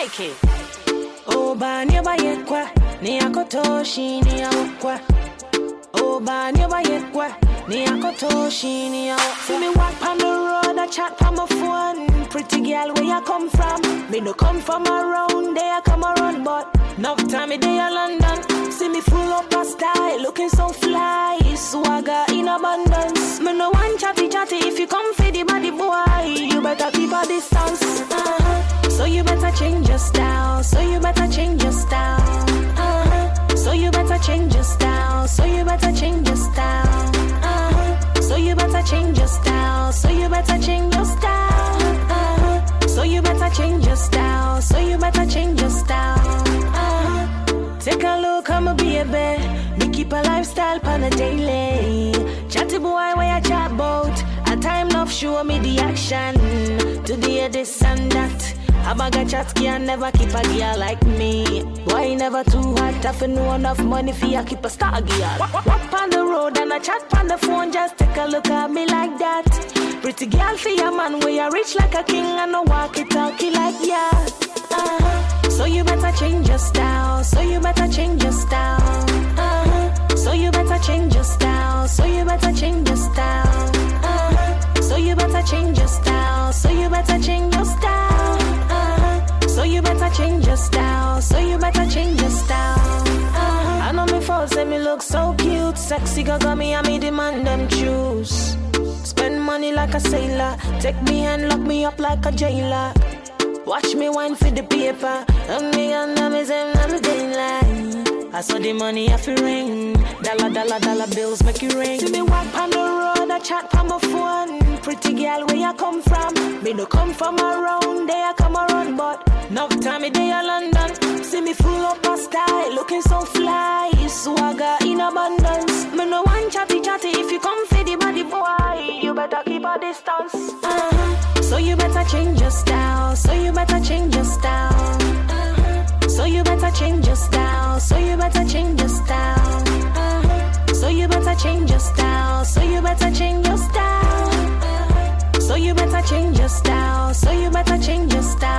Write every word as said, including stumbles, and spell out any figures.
like it. Oba nyoba yekwa, ni akotoshi ni awokwa. Oba nyoba yekwa, ni akotoshi ni awokwa. See me walk on the road, I chat on my phone. Pretty girl, where you come from? Me no come from around, there I come around, but enough time me day in London. See me full up a style, looking so fly. Swagger in abundance. Me no one chatty chatty, if you come for the body boy, you better keep a distance. Uh-huh. So you better change your style. So you better change your style. Uh-huh. So you better change your style. So you better change your style. Uh-huh. So you better change your style. So you better change your style. Uh-huh. So you better change your style. So you better change your style. Uh-huh. Take a look, I'm a baby. Me keep a lifestyle pan a daily. Chatty boy, where you chat about? A time enough, show me the action. Today this and that. A bag of chat can never keep a girl like me. Why never too hot? If you know enough money for you, keep a star girl. Walk on the road and I chat on the phone. Just take a look at me like that. Pretty girl for your man, where you rich like a king and no walk it talkie like yeah. Uh-huh. So you better change your style. So you better change your style. Uh-huh. So you better change your style. So you better change your style. Uh-huh. So you better change your style. So you better change your style. Uh-huh. So you better change your style. So you better change your style. Uh-huh. I know me folks say me look so cute. Sexy girl got me and me demand them choose. Spend money like a sailor. Take me and lock me up like a jailer. Watch me wine for the paper. And me and them is in the daylight. I saw the money off your ring. Dollar, dollar, dollar bills make you ring. See me walk on the road, I chat on my phone. Pretty girl, where you come from? Me no come from around, there I come around, but enough time me day in London. See me full up a style, looking so fly. Swagger in abundance. Me no one chatty chatty, if you come for the body boy, you better keep a distance. Uh-huh. So you better change your style. So you better change your style. Uh-huh. So you better change your style. So you better change your style. Uh-huh. So you better change your style. So you better change your style. Uh-huh. So you better change your style. So you better change your style.